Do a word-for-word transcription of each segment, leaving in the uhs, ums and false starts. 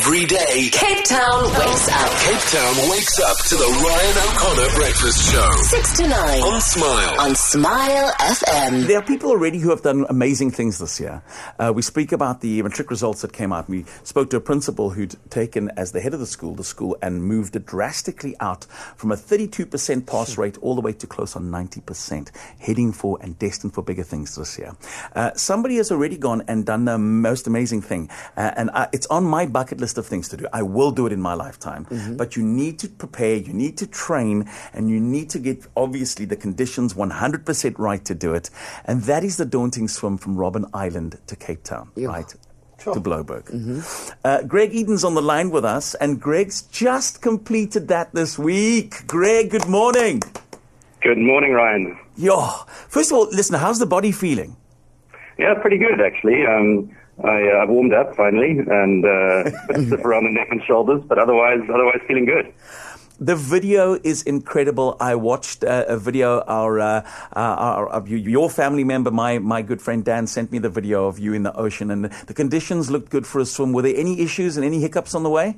Every day, Cape Town wakes up. Cape Town wakes up to the Ryan O'Connor Breakfast Show. six to nine. On Smile. On Smile F M. There are people already who have done amazing things this year. Uh, we speak about the matric results that came out. We spoke to a principal who'd taken, as the head of the school, the school and moved it drastically out from a thirty-two percent pass rate all the way to close on ninety percent, heading for and destined for bigger things this year. Uh, somebody has already gone and done the most amazing thing. Uh, and I, it's on my bucket list of things to do. I will do it in my lifetime. Mm-hmm. But you need to prepare, you need to train, and you need to get, obviously, the conditions one hundred percent right to do it. And that is the daunting swim from Robben Island to Cape Town, yeah. right? Sure. To Blouberg. Mm-hmm. Uh, Greg Eden's on the line with us, and Greg's just completed that this week. Greg, good morning. Good morning, Ryan. Yo, first of all, listen, how's the body feeling? Yeah, pretty good, actually. Um, I, uh, I've warmed up finally, and uh, a bit stiff around the neck and shoulders, but otherwise, otherwise feeling good. The video is incredible. I watched uh, a video. Our, uh, our, our you, your family member, my my good friend Dan, sent me the video of you in the ocean, and the, the conditions looked good for a swim. Were there any issues and any hiccups on the way?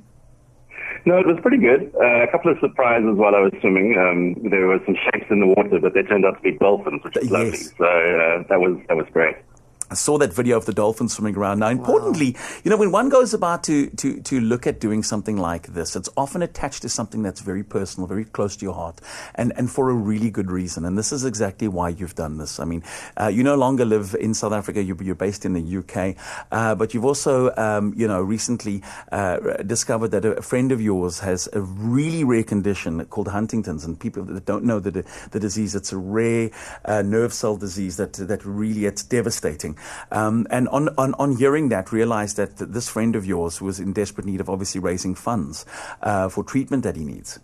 No, it was pretty good. Uh, a couple of surprises while I was swimming. Um, there were some shapes in the water, but they turned out to be dolphins, which is lovely. Yes. So uh, that was that was great. I saw that video of the dolphins swimming around. Now, importantly, wow. you know, when one goes about to, to, to look at doing something like this, it's often attached to something that's very personal, very close to your heart, and, and for a really good reason. And this is exactly why you've done this. I mean, uh, you no longer live in South Africa. You, you're based in the U K, uh, but you've also, um, you know, recently uh, discovered that a friend of yours has a really rare condition called Huntington's. And people that don't know the, the disease, it's a rare uh, nerve cell disease that, that really, it's devastating. Um, and on, on, on hearing that, realized that this friend of yours was in desperate need of obviously raising funds uh, for treatment that he needs.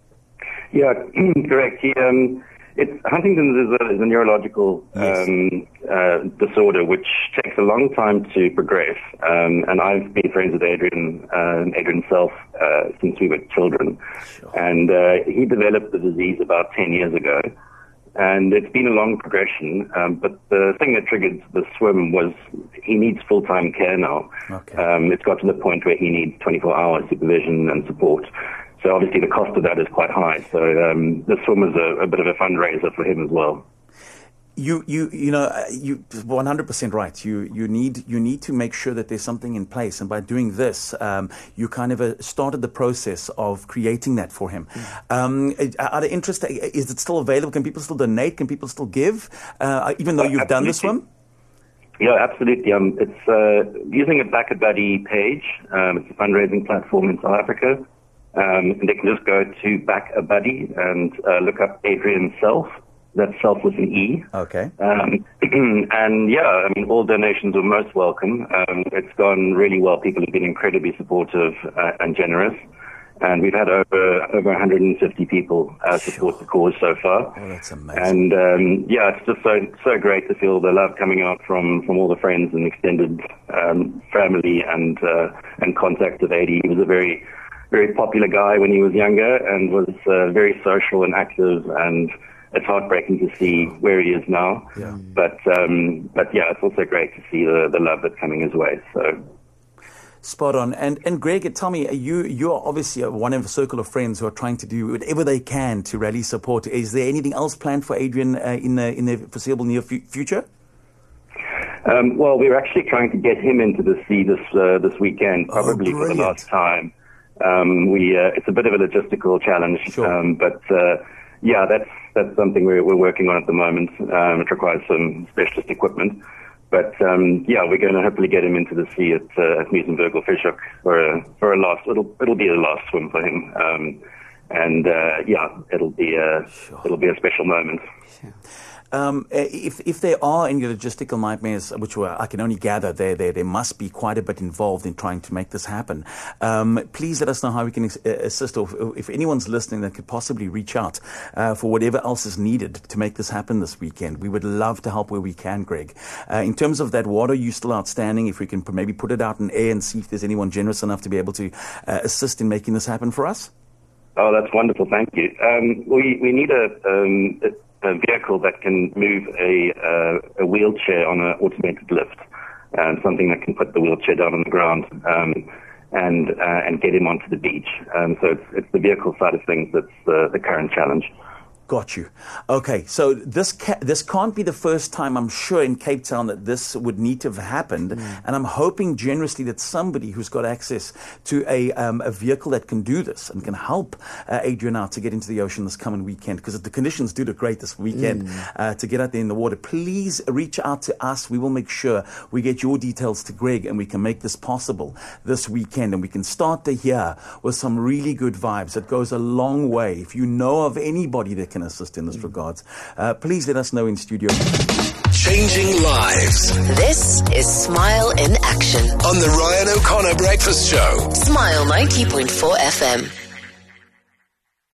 Yeah, correct. He, um, it's, Huntington's is a, is a neurological yes. um, uh, disorder which takes a long time to progress. Um, and I've been friends with Adrian, uh, Adrian Self, uh, since we were children. Sure. And uh, he developed the disease about ten years ago. And it's been a long progression, um, but the thing that triggered the swim was he needs full-time care now. Okay. Um, it's got to the point where he needs twenty-four hour supervision and support. So obviously the cost of that is quite high. So um, the swim was a, a bit of a fundraiser for him as well. You, you, you know, you one hundred percent right. You, you need, you need to make sure that there's something in place, and by doing this, um, you kind of uh, started the process of creating that for him. Mm. Um, out of interest, is it still available? Can people still donate? Can people still give, uh, even though you've absolutely. done the swim? Yeah, absolutely. Um, it's uh, using a Back a Buddy page. Um, it's a fundraising platform in South Africa, um, and they can just go to Back a Buddy and uh, look up Adrian Self. That's Self with an E. Okay. Um, and yeah, I mean, all donations are most welcome. Um, it's gone really well. People have been incredibly supportive uh, and generous. And we've had over over one hundred fifty people uh, support the cause so far. Oh, that's amazing. And um, yeah, it's just so so great to feel the love coming out from, from all the friends and extended um, family and uh, and contact of Adi. He was a very, very popular guy when he was younger and was uh, very social and active, and it's heartbreaking to see where he is now. Yeah. But um, but yeah, it's also great to see the, the love that's coming his way. So spot on. And and Greg, tell me, you you're obviously one of a circle of friends who are trying to do whatever they can to rally support. Is there anything else planned for Adrian uh, in the in the foreseeable near f- future? Um, well, we're actually trying to get him into the sea this uh, this weekend, probably oh, for the last time. Um, we uh, it's a bit of a logistical challenge, sure. um, but uh, yeah, that's that's something we're we're working on at the moment. Um, it requires some specialist equipment. But um, yeah, we're going to hopefully get him into the sea at, uh, at Muizenberg or Fischhoek for a for a last. It'll it'll be the last swim for him, um, and uh, yeah, it'll be a sure. it'll be a special moment. Sure. Um, if if there are any logistical nightmares, which were, I can only gather there there there must be quite a bit involved in trying to make this happen. Um, please let us know how we can assist, or if anyone's listening that could possibly reach out uh, for whatever else is needed to make this happen this weekend. We would love to help where we can, Greg. Uh, in terms of that water, you still outstanding. If we can maybe put it out in air and see if there's anyone generous enough to be able to uh, assist in making this happen for us. Oh, that's wonderful. Thank you. Um, we we need a. Um, a a vehicle that can move a, uh, a wheelchair on an automated lift, and something that can put the wheelchair down on the ground. Um, and uh, and get him onto the beach. Um, so it's, it's the vehicle side of things that's the, the current challenge. Got you. Okay, so this ca- this can't be the first time, I'm sure, in Cape Town that this would need to have happened. Mm. And I'm hoping generously that somebody who's got access to a um, a vehicle that can do this and can help uh, Adrian out to get into the ocean this coming weekend, because the conditions do look great this weekend mm. uh, to get out there in the water. Please reach out to us. We will make sure we get your details to Greg and we can make this possible this weekend. And we can start the year with some really good vibes. It goes a long way. If you know of anybody that can assist in this regards, uh, please let us know in studio. Changing lives. This is Smile in Action On the Ryan O'Connor Breakfast Show. Smile ninety point four F M.